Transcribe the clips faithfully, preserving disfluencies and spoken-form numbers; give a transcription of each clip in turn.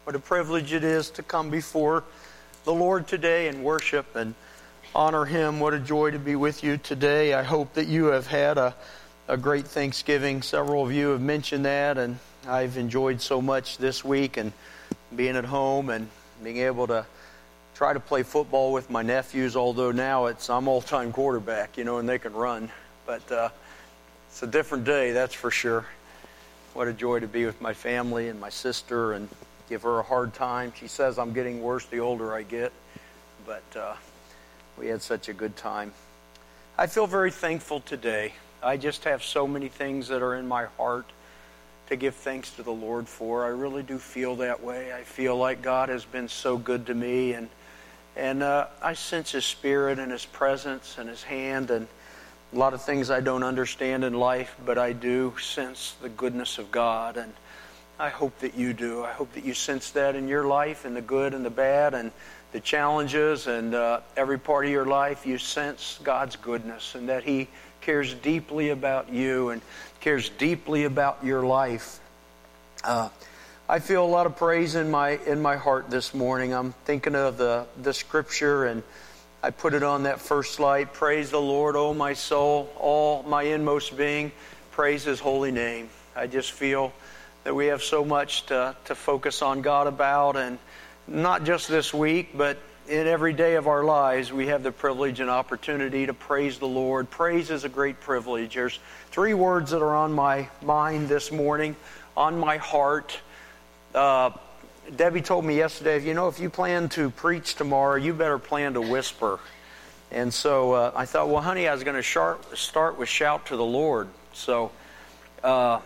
What a privilege it is to come before the Lord today and worship and honor Him. What a joy to be with you today. I hope that you have had a, a great Thanksgiving. Several of you have mentioned that, and I've enjoyed so much this week and being at home and being able to try to play football with my nephews, although now it's I'm all-time quarterback, you know, and they can run. But uh, it's a different day, that's for sure. What a joy to be with my family and my sister and give her a hard time. She says I'm getting worse the older I get, but uh, we had such a good time. I feel very thankful today. I just have so many things that are in my heart to give thanks to the Lord for. I really do feel that way. I feel like God has been so good to me, and and uh, I sense His Spirit and His presence and His hand, and a lot of things I don't understand in life, but I do sense the goodness of God, and I hope that you do. I hope that you sense that in your life, in the good and the bad, and the challenges, and uh, every part of your life you sense God's goodness, and that He cares deeply about you and cares deeply about your life. Uh, I feel a lot of praise in my in my heart this morning. I'm thinking of the, the scripture, and I put it on that first slide. Praise the Lord, O my soul, all my inmost being, praise His holy name. I just feel that we have so much to, to focus on God about, and not just this week, but in every day of our lives, we have the privilege and opportunity to praise the Lord. Praise is a great privilege. There's three words that are on my mind this morning, on my heart. Uh, Debbie told me yesterday, you know, if you plan to preach tomorrow, you better plan to whisper. And so uh, I thought, well, honey, I was going to start with shout to the Lord. So, uh,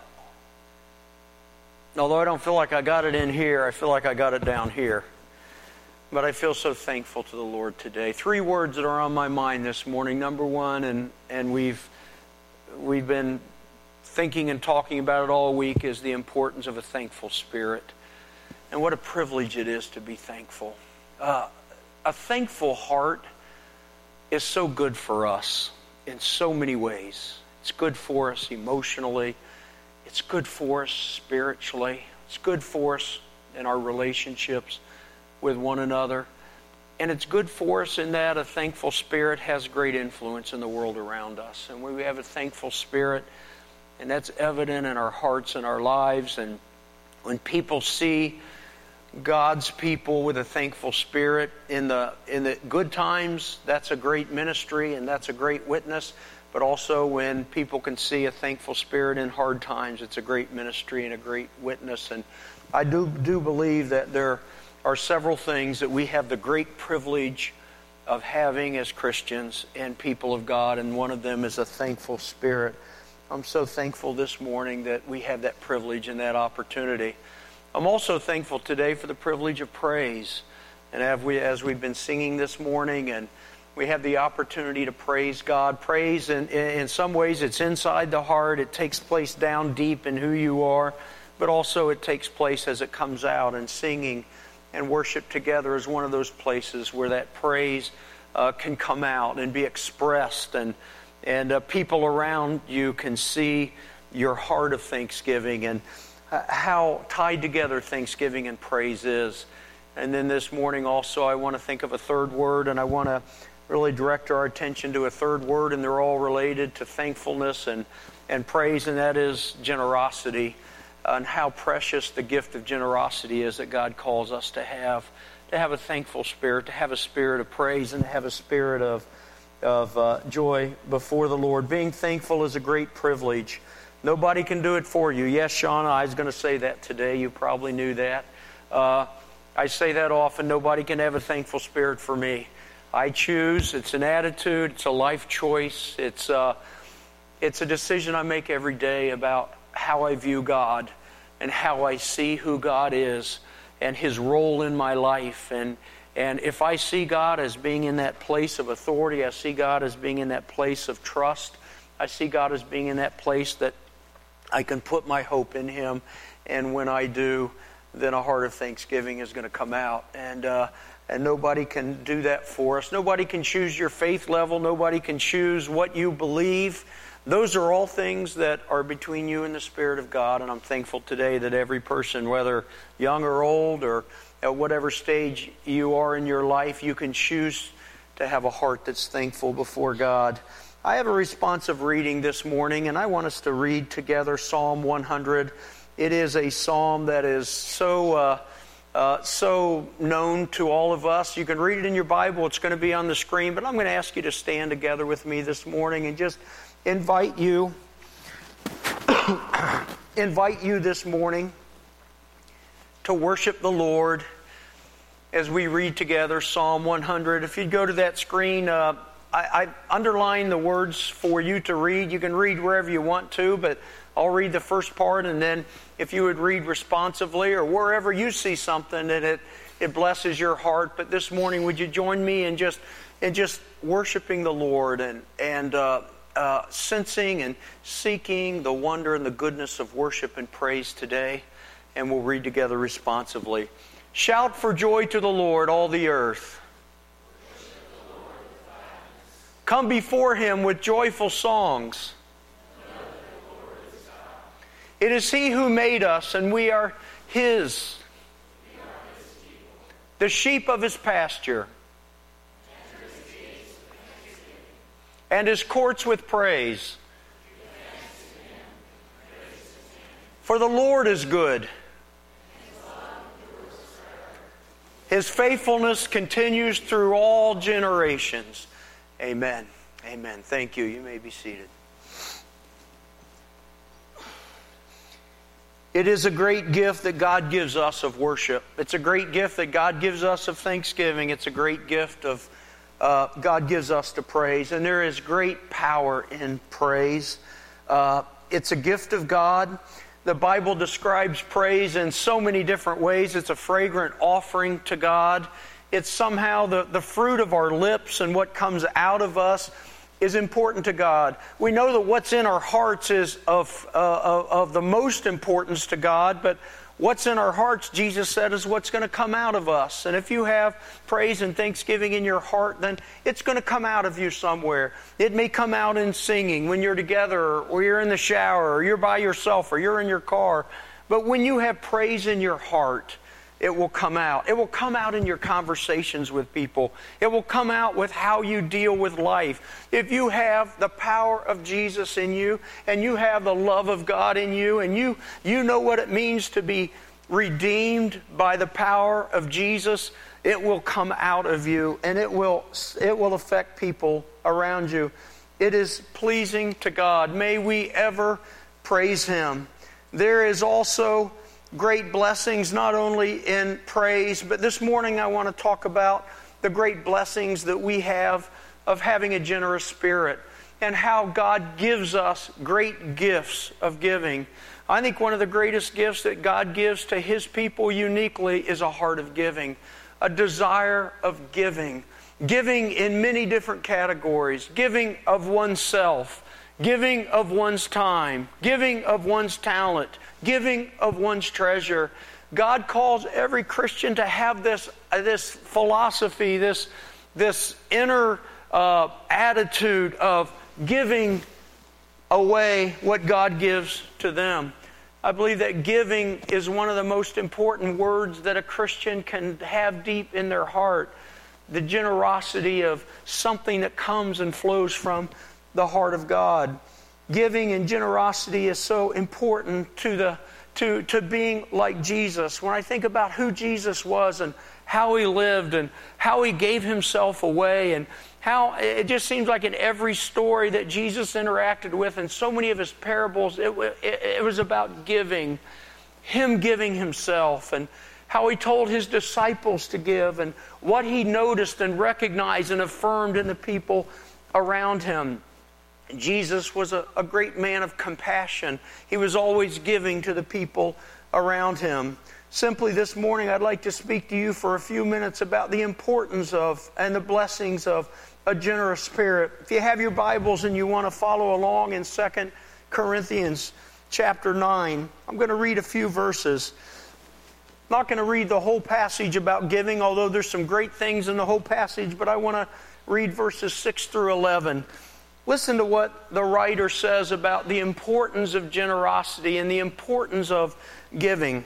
although I don't feel like I got it in here, I feel like I got it down here. But I feel so thankful to the Lord today. Three words that are on my mind this morning. Number one, and, and we've we've been thinking and talking about it all week, is the importance of a thankful spirit. And what a privilege it is to be thankful. Uh, a thankful heart is so good for us in so many ways. It's good for us emotionally. It's good for us spiritually. It's good for us in our relationships with one another. And it's good for us in that a thankful spirit has great influence in the world around us. And when we have a thankful spirit, and that's evident in our hearts and our lives, and when people see God's people with a thankful spirit in the in the good times, that's a great ministry and that's a great witness. But also when people can see a thankful spirit in hard times, it's a great ministry and a great witness. And I do do believe that there are several things that we have the great privilege of having as Christians and people of God, and one of them is a thankful spirit. I'm so thankful this morning that we have that privilege and that opportunity. I'm also thankful today for the privilege of praise. And as, we, as we've been singing this morning, and we have the opportunity to praise God. Praise, in, in some ways, it's inside the heart. It takes place down deep in who you are. But also it takes place as it comes out, and singing and worship together is one of those places where that praise uh, can come out and be expressed, and and uh, people around you can see your heart of thanksgiving and uh, how tied together thanksgiving and praise is. And then this morning also I want to think of a third word, and I want to really direct our attention to a third word, and they're all related to thankfulness and, and praise, and that is generosity. And how precious the gift of generosity is that God calls us to have, to have a thankful spirit, to have a spirit of praise, and to have a spirit of, of uh, joy before the Lord. Being thankful is a great privilege. Nobody can do it for you. Yes, Shauna, I was going to say that today. You probably knew that. Uh, I say that often. Nobody can have a thankful spirit for me. I choose. It's an attitude. It's a life choice. It's uh, it's a decision I make every day about how I view God and how I see who God is and His role in my life. And and if I see God as being in that place of authority, I see God as being in that place of trust, I see God as being in that place that I can put my hope in Him. And when I do, then a heart of thanksgiving is going to come out. And uh, and nobody can do that for us. Nobody can choose your faith level. Nobody can choose what you believe. Those are all things that are between you and the Spirit of God, and I'm thankful today that every person, whether young or old or at whatever stage you are in your life, you can choose to have a heart that's thankful before God. I have a responsive reading this morning, and I want us to read together Psalm one hundred. It is a psalm that is so uh, uh, so known to all of us. You can read it in your Bible. It's going to be on the screen, but I'm going to ask you to stand together with me this morning and just invite you, invite you this morning to worship the Lord as we read together Psalm one hundred. If you'd go to that screen, uh, I, I underline the words for you to read. You can read wherever you want to, but I'll read the first part, and then if you would read responsively or wherever you see something that it, it blesses your heart. But this morning, would you join me in just in just worshiping the Lord and and uh, uh, sensing and seeking the wonder and the goodness of worship and praise today? And we'll read together responsively. Shout for joy to the Lord, all the earth. Come before Him with joyful songs. It is He who made us, and we are His. The sheep of His pasture. And His courts with praise. For the Lord is good. His faithfulness continues through all generations. Amen. Amen. Thank you. You may be seated. It is a great gift that God gives us of worship. It's a great gift that God gives us of thanksgiving. It's a great gift of uh, God gives us to praise. And there is great power in praise. Uh, it's a gift of God. The Bible describes praise in so many different ways. It's a fragrant offering to God. It's somehow the, the fruit of our lips, and what comes out of us is important to God. We know that what's in our hearts is of, uh, of, of the most importance to God, but what's in our hearts, Jesus said, is what's going to come out of us. And if you have praise and thanksgiving in your heart, then it's going to come out of you somewhere. It may come out in singing when you're together, or you're in the shower, or you're by yourself, or you're in your car. But when you have praise in your heart, it will come out. It will come out in your conversations with people. It will come out with how you deal with life. If you have the power of Jesus in you, and you have the love of God in you, and you, you know what it means to be redeemed by the power of Jesus, it will come out of you, and it will, it will affect people around you. It is pleasing to God. May we ever praise Him. There is also great blessings not only in praise, but this morning I want to talk about the great blessings that we have of having a generous spirit, and how God gives us great gifts of giving. I think one of the greatest gifts that God gives to His people uniquely is a heart of giving, a desire of giving. Giving in many different categories. Giving of oneself, giving of one's time, giving of one's talent, giving of one's treasure. God calls every Christian to have this, uh, this philosophy, this, this inner uh, attitude of giving away what God gives to them. I believe that giving is one of the most important words that a Christian can have deep in their heart. The generosity of something that comes and flows from the heart of God. Giving and generosity is so important to the to to being like Jesus. When I think about who Jesus was and how He lived and how He gave Himself away, and how it just seems like in every story that Jesus interacted with, and so many of His parables, it, it, it was about giving, Him giving Himself, and how He told His disciples to give, and what He noticed and recognized and affirmed in the people around Him. Jesus was a, a great man of compassion. He was always giving to the people around Him. Simply this morning, I'd like to speak to you for a few minutes about the importance of and the blessings of a generous spirit. If you have your Bibles and you want to follow along in Second Corinthians chapter nine, I'm going to read a few verses. I'm not going to read the whole passage about giving, although there's some great things in the whole passage, but I want to read verses six through eleven. Listen to what the writer says about the importance of generosity and the importance of giving.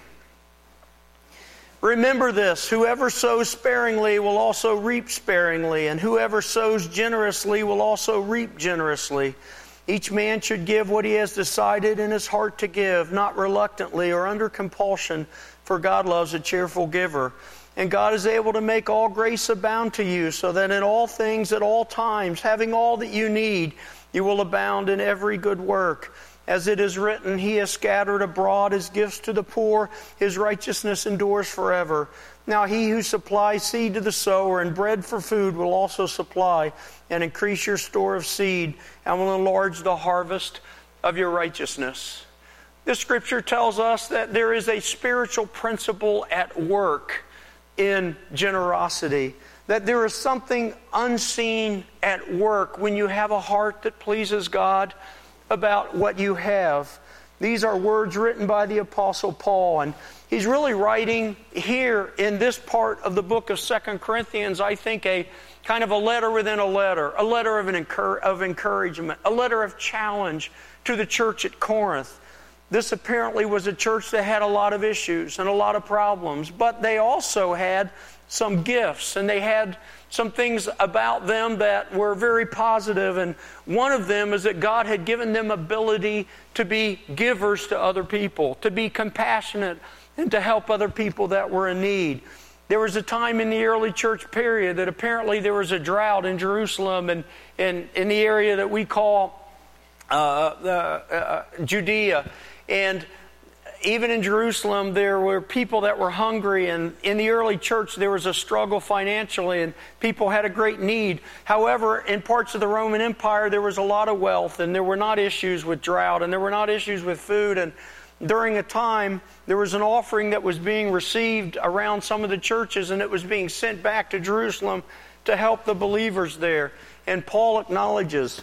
Remember this, whoever sows sparingly will also reap sparingly, and whoever sows generously will also reap generously. Each man should give what he has decided in his heart to give, not reluctantly or under compulsion, for God loves a cheerful giver. And God is able to make all grace abound to you, so that in all things at all times, having all that you need, you will abound in every good work. As it is written, He has scattered abroad His gifts to the poor, His righteousness endures forever. Now He who supplies seed to the sower and bread for food will also supply and increase your store of seed and will enlarge the harvest of your righteousness. This scripture tells us that there is a spiritual principle at work in generosity. That there is something unseen at work when you have a heart that pleases God about what you have. These are words written by the Apostle Paul, and he's really writing here in this part of the book of Second Corinthians, I think, a kind of a letter within a letter, a letter of, an encour- of encouragement, a letter of challenge to the church at Corinth. This apparently was a church that had a lot of issues and a lot of problems, but they also had some gifts, and they had some things about them that were very positive, and one of them is that God had given them ability to be givers to other people, to be compassionate, and to help other people that were in need. There was a time in the early church period that apparently there was a drought in Jerusalem and in, in the area that we call uh, uh, uh, Judea. And even in Jerusalem, there were people that were hungry, and in the early church, there was a struggle financially, and people had a great need. However, in parts of the Roman Empire, there was a lot of wealth, and there were not issues with drought, and there were not issues with food. And during a time, there was an offering that was being received around some of the churches, and it was being sent back to Jerusalem to help the believers there. And Paul acknowledges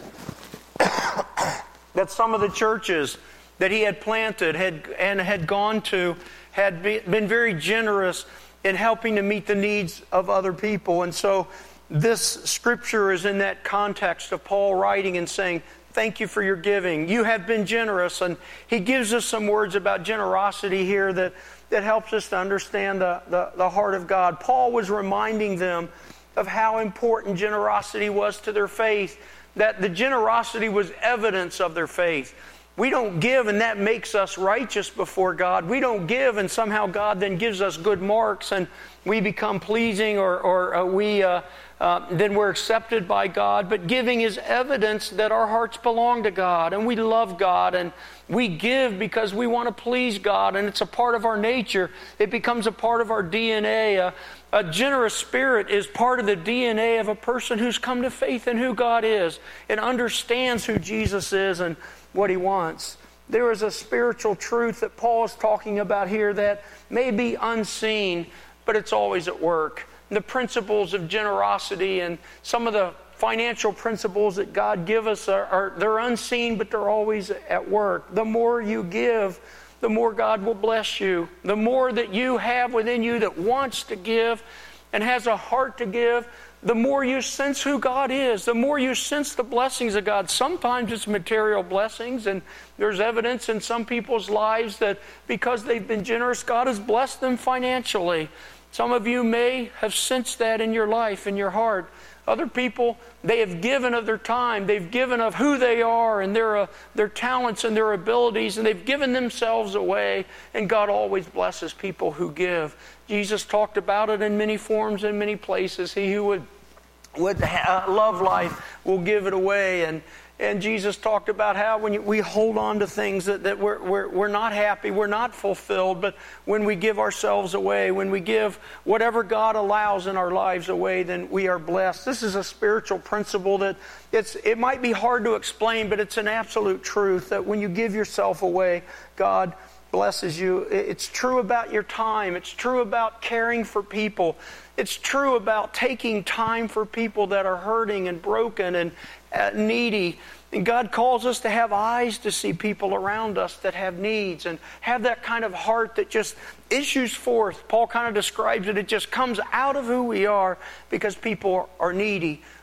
that some of the churches that he had planted had and had gone to had be, been very generous in helping to meet the needs of other people. And so this scripture is in that context of Paul writing and saying, thank you for your giving. You have been generous. And he gives us some words about generosity here that, that helps us to understand the, the, the heart of God. Paul was reminding them of how important generosity was to their faith, that the generosity was evidence of their faith. We don't give and that makes us righteous before God. We don't give and somehow God then gives us good marks and we become pleasing or, or uh, we uh, uh, then we're accepted by God. But giving is evidence that our hearts belong to God and we love God, and we give because we want to please God, and it's a part of our nature. It becomes a part of our D N A. Uh, a generous spirit is part of the D N A of a person who's come to faith in who God is and understands who Jesus is and what He wants. There is a spiritual truth that Paul is talking about here that may be unseen, but it's always at work. The principles of generosity and some of the financial principles that God give us are, are they're unseen, but they're always at work. The more you give, the more God will bless you. The more that you have within you that wants to give and has a heart to give, the more you sense who God is, the more you sense the blessings of God. Sometimes it's material blessings, and there's evidence in some people's lives that because they've been generous, God has blessed them financially. Some of you may have sensed that in your life, in your heart. Other people, they have given of their time. They've given of who they are and their, uh, their talents and their abilities, and they've given themselves away, and God always blesses people who give. Jesus talked about it in many forms and many places. He who would, would uh, love life will give it away. And, and Jesus talked about how when you, we hold on to things that, that we're, we're, we're not happy, we're not fulfilled, but when we give ourselves away, when we give whatever God allows in our lives away, then we are blessed. This is a spiritual principle that it's, it might be hard to explain, but it's an absolute truth that when you give yourself away, God blesses you. It's true about your time. It's true about caring for people. It's true about taking time for people that are hurting and broken and uh, needy. And God calls us to have eyes to see people around us that have needs and have that kind of heart that just issues forth. Paul kind of describes it. It just comes out of who we are because people are needy.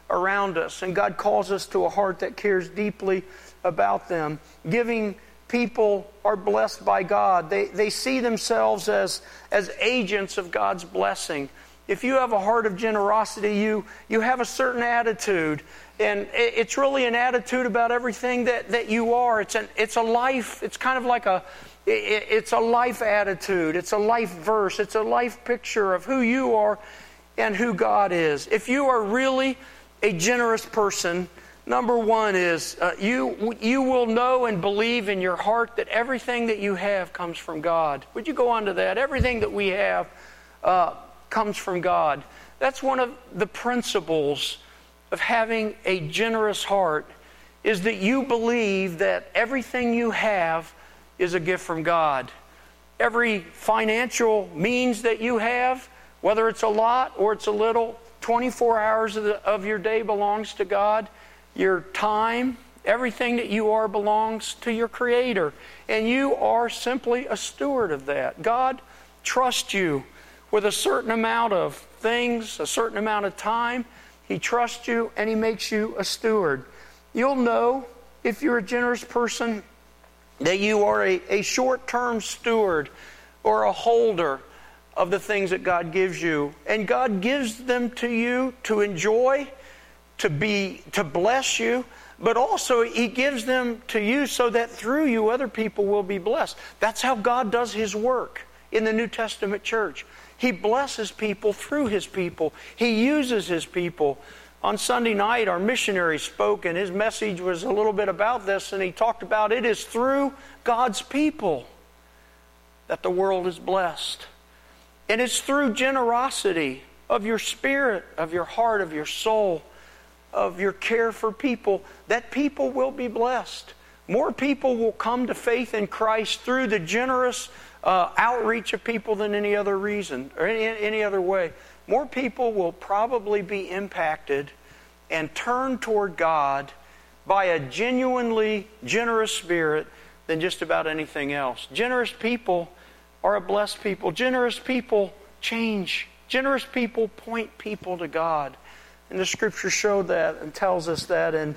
around us. And God calls us to a heart that cares deeply about them. Giving people are blessed by God. They, they see themselves as, as agents of God's blessing. If you have a heart of generosity, you, you have a certain attitude. And it's really an attitude about everything that, that you are. It's an, it's a life, it's kind of like a, it's a life attitude. It's a life verse. It's a life picture of who you are and who God is. If you are really a generous person, number one is uh, you, you will know and believe in your heart that everything that you have comes from God. Would you go on to that? Everything that we have uh, comes from God. That's one of the principles of having a generous heart, is that you believe that everything you have is a gift from God. Every financial means that you have, whether it's a lot or it's a little, twenty-four hours of, the, of your day belongs to God. Your time, everything that you are belongs to your Creator. And you are simply a steward of that. God trusts you with a certain amount of things, a certain amount of time. He trusts you and He makes you a steward. You'll know, if you're a generous person, that you are a, a short-term steward or a holder of the things that God gives you. And God gives them to you to enjoy, to be, to bless you, but also He gives them to you so that through you other people will be blessed. That's how God does His work in the New Testament church. He blesses people through His people. He uses His people. On Sunday night, our missionary spoke, and his message was a little bit about this, and he talked about it is through God's people that the world is blessed. And it's through generosity of your spirit, of your heart, of your soul, of your care for people, that people will be blessed. More people will come to faith in Christ through the generous uh, outreach of people than any other reason, or any, any other way. More people will probably be impacted and turned toward God by a genuinely generous spirit than just about anything else. Generous people are a blessed people. Generous people change. Generous people point people to God. And the Scripture showed that and tells us that in,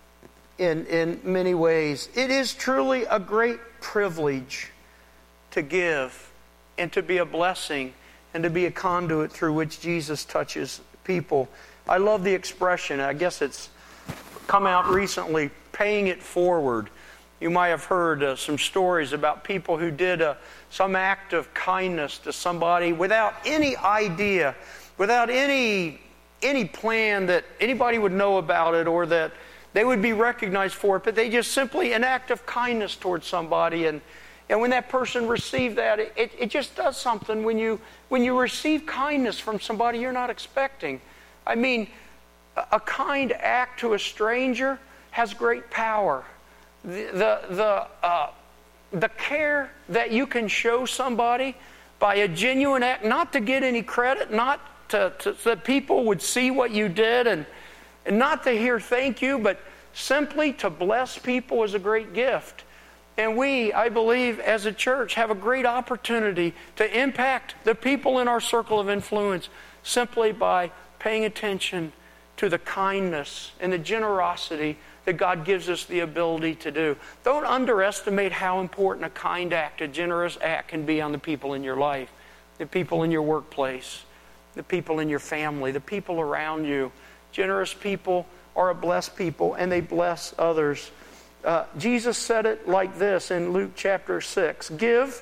in, in many ways. It is truly a great privilege to give and to be a blessing and to be a conduit through which Jesus touches people. I love the expression, I guess it's come out recently, paying it forward. You might have heard uh, some stories about people who did uh, some act of kindness to somebody without any idea, without any any plan that anybody would know about it or that they would be recognized for it, but they just simply an act of kindness towards somebody. And, and when that person received that, it, it just does something when you, when you receive kindness from somebody you're not expecting. I mean, a, a kind act to a stranger has great power. The, the, the, uh, the care that you can show somebody by a genuine act, not to get any credit, not to, to so that people would see what you did, and, and not to hear thank you, but simply to bless people is a great gift. And we, I believe, as a church, have a great opportunity to impact the people in our circle of influence simply by paying attention to the kindness and the generosity that God gives us the ability to do. Don't underestimate how important a kind act, a generous act can be on the people in your life, the people in your workplace, the people in your family, the people around you. Generous people are a blessed people, and they bless others. Uh, Jesus said it like this in Luke chapter six. Give,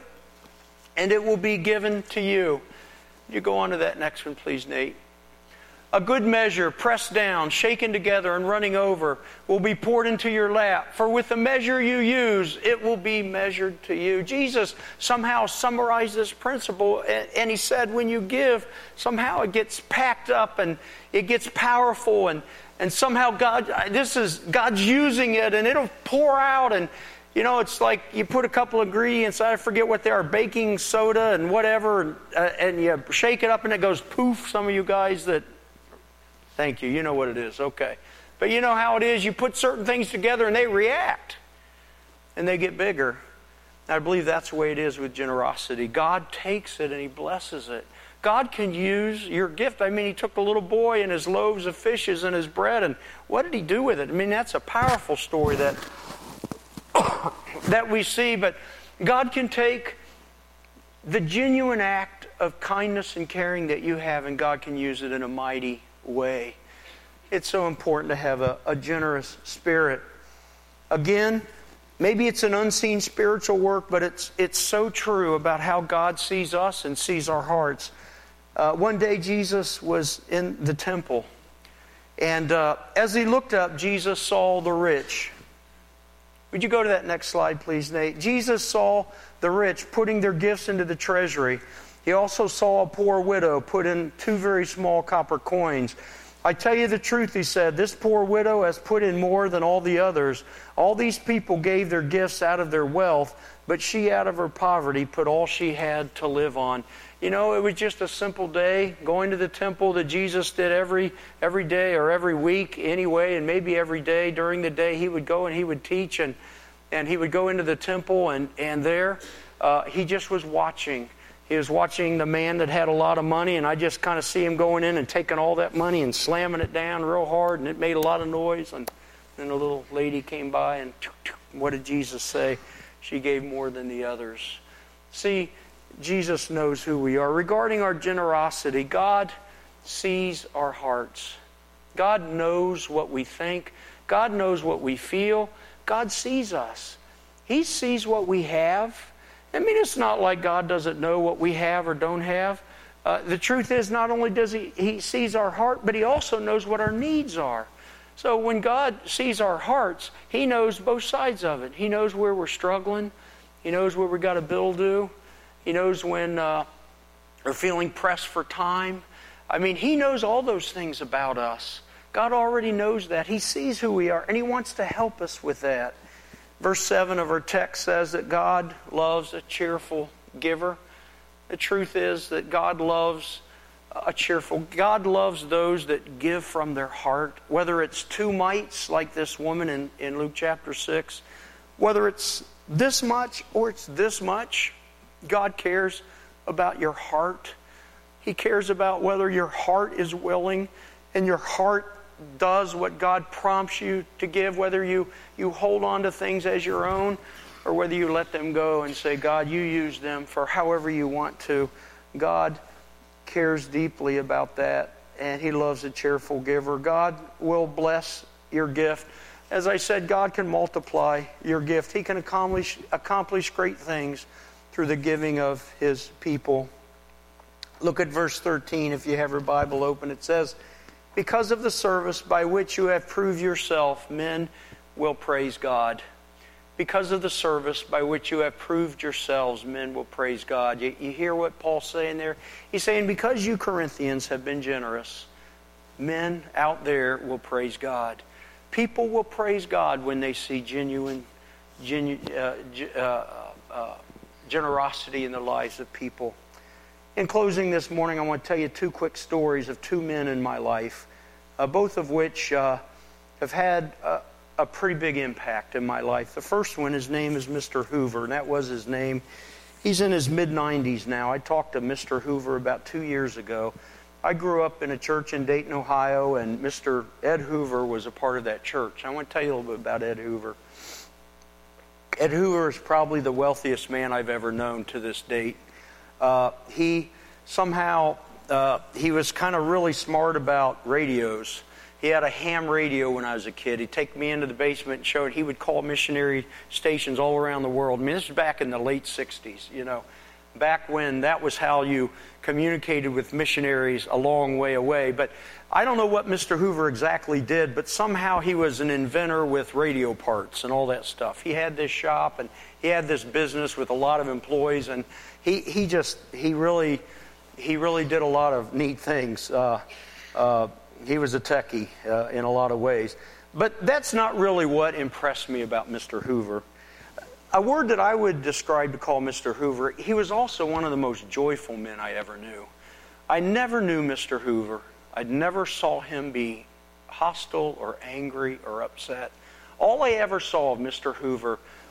and it will be given to you. You go on to that next one, please, Nate. A good measure, pressed down, shaken together, and running over, will be poured into your lap. For with the measure you use, it will be measured to you. Jesus somehow summarized this principle, and He said when you give, somehow it gets packed up and it gets powerful, and, and somehow God, this is, God's using it, and it'll pour out. And you know, it's like you put a couple of ingredients, I forget what they are, baking soda and whatever, and, uh, and you shake it up and it goes poof. Some of you guys that Thank you. You know what it is. Okay. But you know how it is. You put certain things together and they react. And they get bigger. I believe that's the way it is with generosity. God takes it and He blesses it. God can use your gift. I mean, He took the little boy and his loaves of fishes and his bread, and what did He do with it? I mean, that's a powerful story that, that we see. But God can take the genuine act of kindness and caring that you have, and God can use it in a mighty way. It's so important to have a, a generous spirit. Again, maybe it's an unseen spiritual work, but it's it's so true about how God sees us and sees our hearts. Uh, one day Jesus was in the temple, and uh, as He looked up, Jesus saw the rich. Would you go to that next slide, please, Nate? Jesus saw the rich putting their gifts into the treasury. He also saw a poor widow put in two very small copper coins. I tell you the truth, He said, this poor widow has put in more than all the others. All these people gave their gifts out of their wealth, but she out of her poverty put all she had to live on. You know, it was just a simple day, going to the temple that Jesus did every every day or every week anyway, and maybe every day during the day He would go and He would teach, and, and He would go into the temple, and, and there uh, He just was watching. He was watching the man that had a lot of money, and I just kind of see him going in and taking all that money and slamming it down real hard, and it made a lot of noise. And then a little lady came by, and what did Jesus say? She gave more than the others. See, Jesus knows who we are. Regarding our generosity, God sees our hearts. God knows what we think. God knows what we feel. God sees us. He sees what we have. I mean, it's not like God doesn't know what we have or don't have. Uh, the truth is, not only does he, he sees our heart, but He also knows what our needs are. So when God sees our hearts, He knows both sides of it. He knows where we're struggling. He knows where we got a bill due. He knows when uh, we're feeling pressed for time. I mean, He knows all those things about us. God already knows that. He sees who we are, and He wants to help us with that. Verse seven of our text says that God loves a cheerful giver. The truth is that God loves a cheerful. God loves those that give from their heart, whether it's two mites like this woman in, in Luke chapter six, whether it's this much or it's this much. God cares about your heart. He cares about whether your heart is willing and your heart does what God prompts you to give, whether you, you hold on to things as your own or whether you let them go and say, God, you use them for however you want to. God cares deeply about that, and He loves a cheerful giver. God will bless your gift. As I said, God can multiply your gift. He can accomplish, accomplish great things through the giving of His people. Look at verse thirteen if you have your Bible open. It says, because of the service by which you have proved yourself, men will praise God. Because of the service by which you have proved yourselves, men will praise God. You, you hear what Paul's saying there? He's saying, because you Corinthians have been generous, men out there will praise God. People will praise God when they see genuine, genu, uh, uh, uh, generosity in the lives of people. In closing this morning, I want to tell you two quick stories of two men in my life, uh, both of which uh, have had a, a pretty big impact in my life. The first one, his name is Mister Hoover, and that was his name. He's in his mid nineties now. I talked to Mister Hoover about two years ago. I grew up in a church in Dayton, Ohio, and Mister Ed Hoover was a part of that church. I want to tell you a little bit about Ed Hoover. Ed Hoover is probably the wealthiest man I've ever known to this date. Uh, he somehow, uh, he was kind of really smart about radios. He had a ham radio when I was a kid. He'd take me into the basement and show it. He would call missionary stations all around the world. I mean, this was back in the late sixties, you know, back when that was how you communicated with missionaries a long way away. But I don't know what Mister Hoover exactly did, but somehow he was an inventor with radio parts and all that stuff. He had this shop and he had this business with a lot of employees, and he, he just, he really, he really did a lot of neat things. Uh, uh, he was a techie uh, in a lot of ways. But that's not really what impressed me about Mister Hoover. A word that I would describe to call Mister Hoover, he was also one of the most joyful men I ever knew. I never knew Mister Hoover. I never saw him be hostile or angry or upset. All I ever saw of Mister Hoover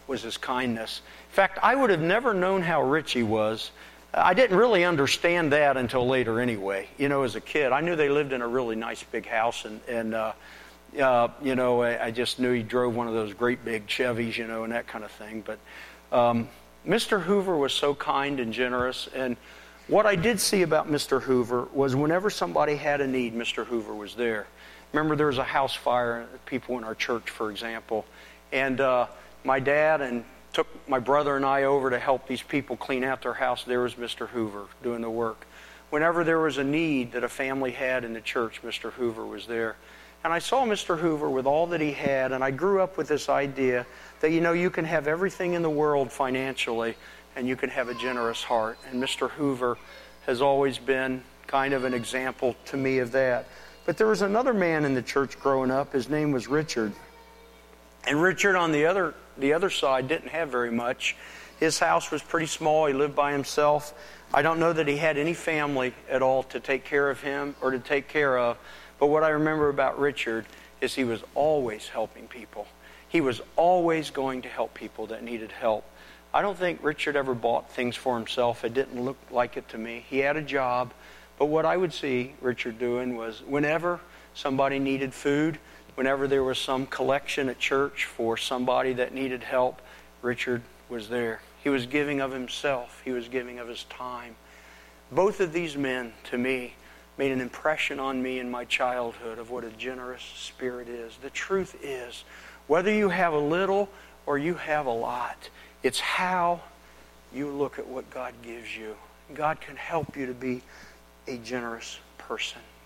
was his kindness. In fact, I would have never known how rich he was. I didn't really understand that until later anyway. You know, as a kid, I knew they lived in a really nice big house, and, and uh, uh, you know, I, I just knew he drove one of those great big Chevys, you know, and that kind of thing. But um, Mister Hoover was so kind and generous, and what I did see about Mister Hoover was whenever somebody had a need, Mister Hoover was there. Remember, there was a house fire, people in our church, for example, and uh, my dad and took my brother and I over to help these people clean out their house. There was Mister Hoover doing the work. Whenever there was a need that a family had in the church, Mister Hoover was there. And I saw Mister Hoover with all that he had, and I grew up with this idea that, you know, you can have everything in the world financially, and you can have a generous heart. And Mister Hoover has always been kind of an example to me of that. But there was another man in the church growing up. His name was Richard. And Richard, on the other the other side, didn't have very much. His house was pretty small. He lived by himself. I don't know that he had any family at all to take care of him or to take care of. But what I remember about Richard is he was always helping people. He was always going to help people that needed help. I don't think Richard ever bought things for himself. It didn't look like it to me. He had a job. But what I would see Richard doing was whenever somebody needed food, whenever there was some collection at church for somebody that needed help, Richard was there. He was giving of himself. He was giving of his time. Both of these men, to me, made an impression on me in my childhood of what a generous spirit is. The truth is, whether you have a little or you have a lot, it's how you look at what God gives you. God can help you to be a generous person.